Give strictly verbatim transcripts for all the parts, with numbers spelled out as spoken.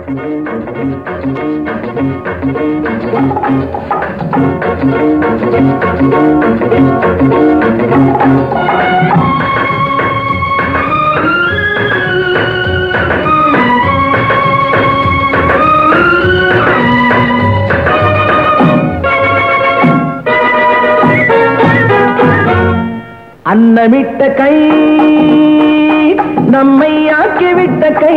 அன்னமிட்ட கை நம்மை ஆக்கிவிட்ட கை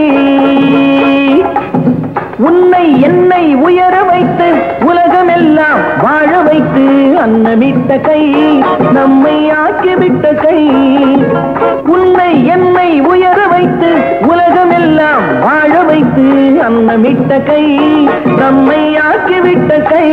உன்னை என்னை உயர வைத்து உலகமெல்லாம் வாழ வைத்து அன்னமிட்ட கை நம்மை ஆக்கிவிட்ட கை உன்னை என்னை உயர வைத்து உலகமெல்லாம் வாழ வைத்து அன்னமிட்ட கை நம்மை ஆக்கிவிட்ட கை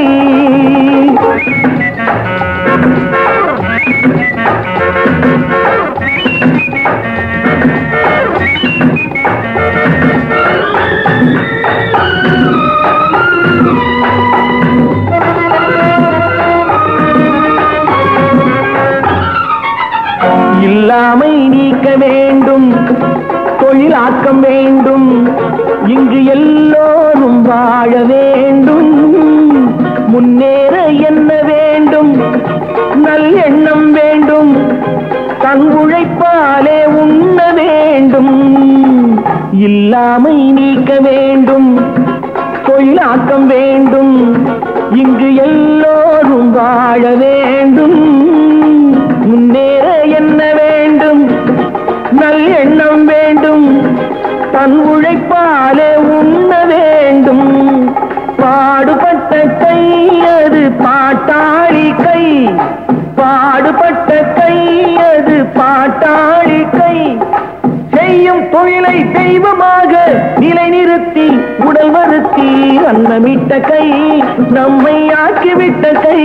இல்லாமை நீக்க வேண்டும், தொழிலாக்கம் வேண்டும், இங்கு எல்லோரும் வாழ வேண்டும், முன்னேற என்ன வேண்டும், நல் எண்ணம் வேண்டும், தன் உழைப்பாலே உண்ண வேண்டும். இல்லாமை நீக்க வேண்டும், தொழிலாக்கம் வேண்டும், இங்கு எல்லோரும் வாழ வேண்டும், முன்னேற என்ன வேண்டும், நல் எண்ணம் வேண்டும், தன் உழைப்பாலே உண்ண வேண்டும். பாடுபட்ட கை அது பாட்டாளி கை, பாடுபட்ட கை அது பாட்டாளி கை, செய்யும் தொழிலை தெய்வமாக நிலைநிறுத்தி உடல் வருத்தி அன்னமிட்ட கை நம்மை ஆக்கிவிட்ட கை.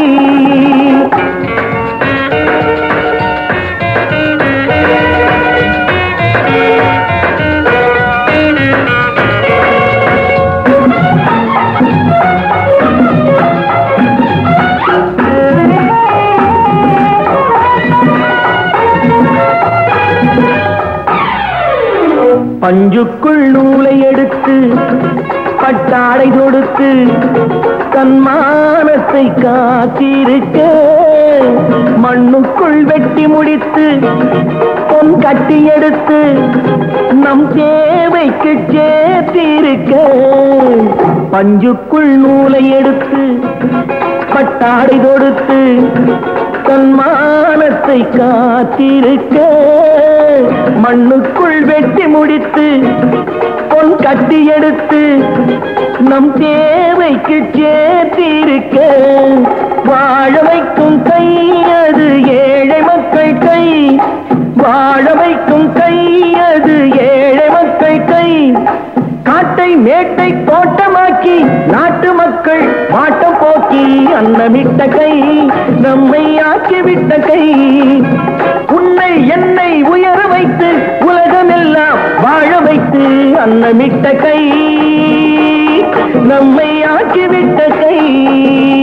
பஞ்சுக்குள் நூலை எடுத்து பட்டாடை தொடுத்து தன்மானத்தை காத்திருக்க, மண்ணுக்குள் வெட்டி முடித்து பொன் கட்டி எடுத்து நம் தேவைக்கு சேர்த்திருக்க. பஞ்சுக்குள் நூலை எடுத்து பட்டாடை தொடுத்து தன்மானத்தை காத்திருக்க, மண்ணுக்குள் வெட்டி முடித்து பொன் கட்டி எடுத்து நம் தேவைக்கு சேர்த்திருக்க. வாழ வைக்கும் கை அது ஏழை மக்கள் கை, வாழ வைக்கும் கை அது ஏழை மக்கள் கை, காட்டை மேட்டை தோட்டமாக்கி நாட்டு மக்கள் பாட்டம் போக்கி அன்னமிட்ட கை நம்மை ஆக்கிவிட்ட கை. உன்னை என்னை உயர வைத்து உலகமெல்லாம் வாழ வைத்து அன்னமிட்ட கை நம்மை ஆக்கிவிட்ட கை.